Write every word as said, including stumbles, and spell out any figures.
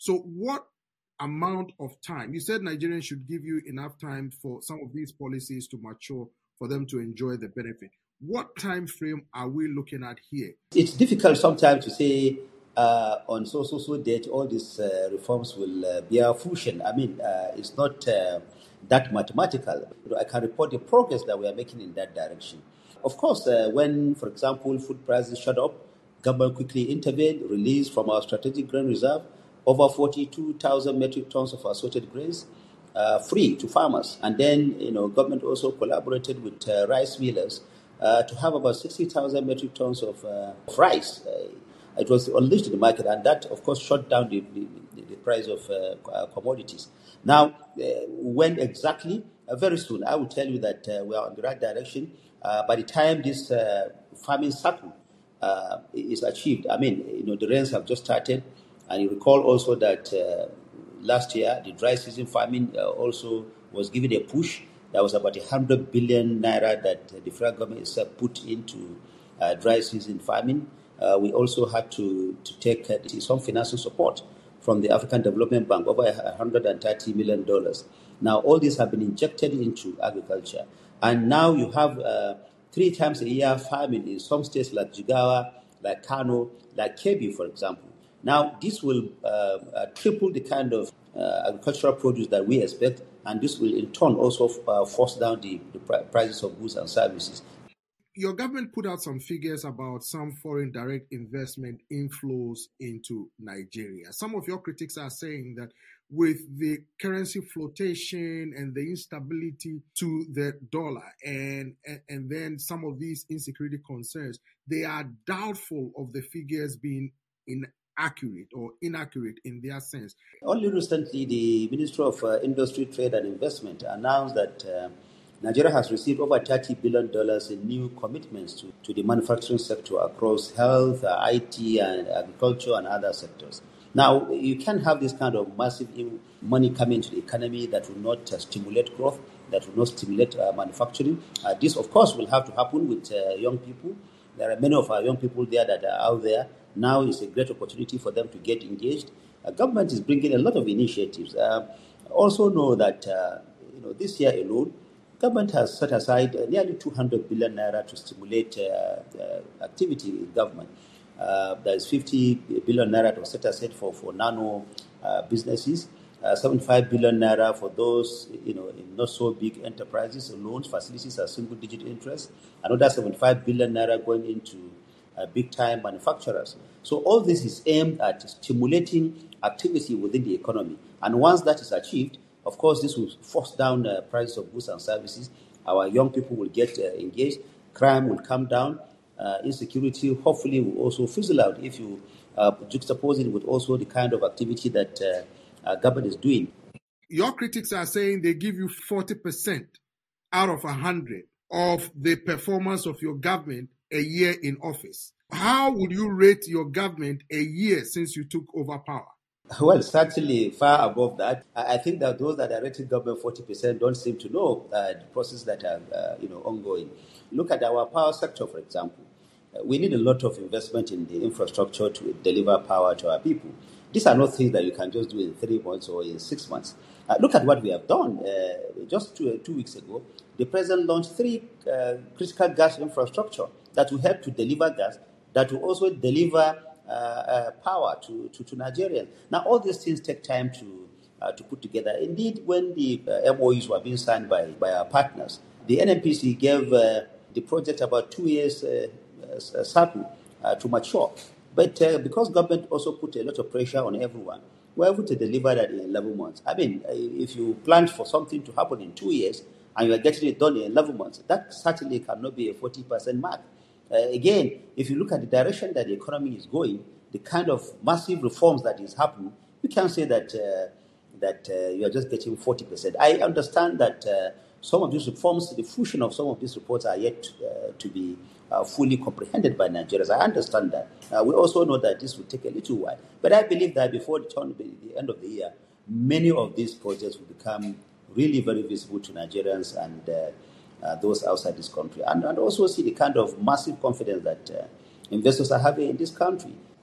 So what amount of time? You said Nigerians should give you enough time for some of these policies to mature for them to enjoy the benefit. What time frame are we looking at here? It's difficult sometimes to say uh, on so so so date all these uh, reforms will uh, bear fruition. I mean, uh, it's not uh, that mathematical. I can report the progress that we are making in that direction. Of course, uh, when, for example, food prices shot up, government quickly intervened, released from our strategic grain reserve over forty-two thousand metric tons of assorted grains uh, free to farmers. And then, you know, government also collaborated with uh, rice millers uh, to have about sixty thousand metric tons of, uh, of rice. Uh, it was unleashed in the market, and that, of course, shut down the, the, the price of uh, commodities. Now, uh, when exactly? Uh, very soon. I will tell you that uh, we are on the right direction. Uh, by the time this uh, farming cycle uh, is achieved, I mean, you know, the rains have just started, and you recall also that uh, last year the dry season farming uh, also was given a push. There was about a hundred billion naira that the federal government itself put into uh, dry season farming. Uh, we also had to to take uh, some financial support from the African Development Bank, over one hundred thirty million dollars. Now, all these have been injected into agriculture. And now you have uh, three times a year farming in some states like Jigawa, like Kano, like Kebbi, for example. Now, this will uh, uh, triple the kind of uh, agricultural produce that we expect, and this will in turn also uh, force down the, the prices of goods and services. Your government put out some figures about some foreign direct investment inflows into Nigeria. Some of your critics are saying that with the currency flotation and the instability to the dollar and, and, and then some of these insecurity concerns, they are doubtful of the figures being inaccurate or inaccurate in their sense. Only recently, the Ministry of uh, Industry, Trade and Investment announced that uh, Nigeria has received over thirty billion dollars in new commitments to, to the manufacturing sector across health, uh, I T, and agriculture and other sectors. Now, you can't have this kind of massive money coming into the economy that will not uh, stimulate growth, that will not stimulate uh, manufacturing. Uh, this, of course, will have to happen with uh, young people. There are many of our young people there that are out there. Now is a great opportunity for them to get engaged. Uh, government is bringing a lot of initiatives. Uh, also know that uh, you know this year alone, government has set aside uh, nearly two hundred billion naira to stimulate uh, uh, activity in government. Uh, there is fifty billion naira to set aside for, for nano uh, businesses, uh, seventy-five billion naira for those, you know, in not so big enterprises, loans, facilities at single digit interest, another seventy-five billion naira going into uh, big time manufacturers. So all this is aimed at stimulating activity within the economy. And once that is achieved, of course, this will force down the prices of goods and services. Our young people will get uh, engaged. Crime will come down. Uh, insecurity, hopefully, will also fizzle out if you uh, juxtapose it with also the kind of activity that uh, uh, government is doing. Your critics are saying they give you forty percent out of one hundred of the performance of your government a year in office. How would you rate your government a year since you took over power? Well, certainly far above that. I think that those that are rating government forty percent don't seem to know uh, the process that are uh, you know ongoing. Look at our power sector, for example. Uh, we need a lot of investment in the infrastructure to deliver power to our people. These are not things that you can just do in three months or in six months. Uh, look at what we have done. Uh, just two, uh, two weeks ago, the president launched three uh, critical gas infrastructure that will help to deliver gas, that will also deliver uh, uh, power to, to, to Nigerians. Now, all these things take time to uh, to put together. Indeed, when the uh, M O Us were being signed by, by our partners, the N N P C gave uh, the project about two years uh, uh, cycle uh, to mature. But uh, because government also put a lot of pressure on everyone, we're able to deliver that in eleven months. I mean, if you plan for something to happen in two years and you are getting it done in eleven months, that certainly cannot be a forty percent mark. Uh, again, if you look at the direction that the economy is going, the kind of massive reforms that is happening, you can't say that uh, that uh, you are just getting forty percent. I understand that uh, some of these reforms, the fruition of some of these reports are yet uh, to be uh, fully comprehended by Nigerians. I understand that. Uh, we also know that this will take a little while. But I believe that before the, turn, the end of the year, many of these projects will become really very visible to Nigerians and uh, uh, those outside this country. And, and also see the kind of massive confidence that uh, investors are having in this country.